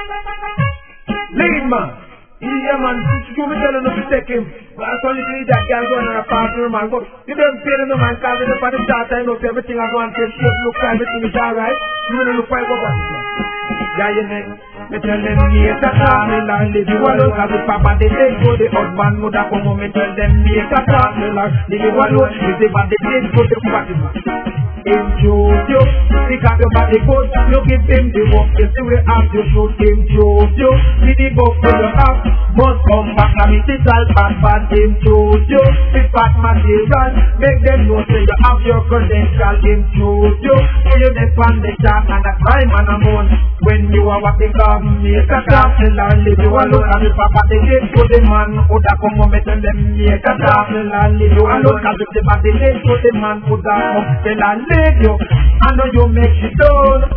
Lead man. Yeah man, you me telling them to take him. But I saw you see that guy going on a party man. But you don't pay no man, cause the party start time up, everything I go and say, look, everything is alright. You don't look like what yeah, you know. Me tell them make a talk, me like leave you alone. Cause if Papa they take go, the husband would have come home. Me tell them make a talk, me like leave you alone. If they bad they take go, the party man. Him Jojo, pick up your body good. You give him the work, you see we have you shoot him Jojo. See the book for your house, but come back and it is all bad him Jojo. If bad material, make them know say you have your credential him Jojo. So you the fan the chat and a crime and a moan. When you are what they call make a talk, tell her leave you alone. And if Papa they get to the man, would have come home and tell them make a talk, tell her leave you alone. Cause if the bad they get to the man, would have come tell her leave you. I know you make it done.